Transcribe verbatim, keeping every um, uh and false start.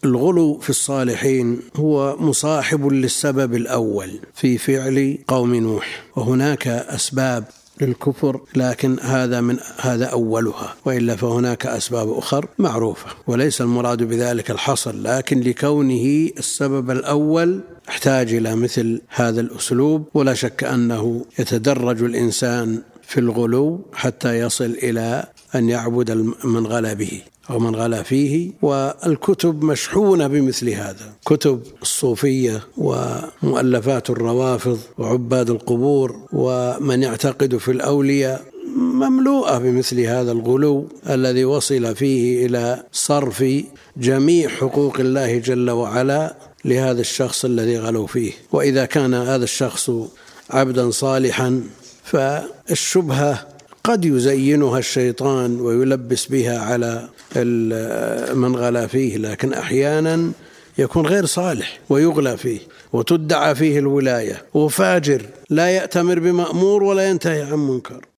الغلو في الصالحين هو مصاحب للسبب الأول في فعل قوم نوح، وهناك أسباب للكفر لكن هذا من هذا أولها، وإلا فهناك أسباب أخرى معروفة، وليس المراد بذلك الحصر، لكن لكونه السبب الأول احتاج إلى مثل هذا الأسلوب. ولا شك أنه يتدرج الإنسان في الغلو حتى يصل إلى أن يعبد من غلا به أو من غلا فيه. والكتب مشحونة بمثل هذا، كتب الصوفية ومؤلفات الروافض وعباد القبور ومن يعتقد في الأولياء مملوءة بمثل هذا الغلو الذي وصل فيه إلى صرف جميع حقوق الله جل وعلا لهذا الشخص الذي غلوا فيه. وإذا كان هذا الشخص عبدا صالحا فالشبهة قد يزينها الشيطان ويلبس بها على من غلا فيه، لكن أحيانا يكون غير صالح ويغلى فيه وتدعى فيه الولاية، وفاجر لا يأتمر بمأمور ولا ينتهي عن منكر.